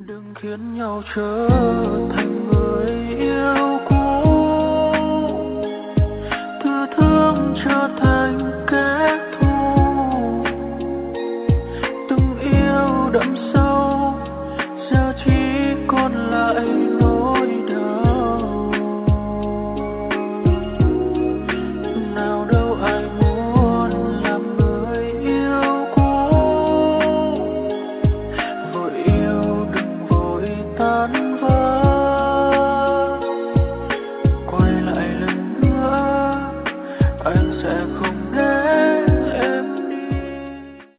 đừng khiến nhau trở thành người yêu cũ, từ thương trở thành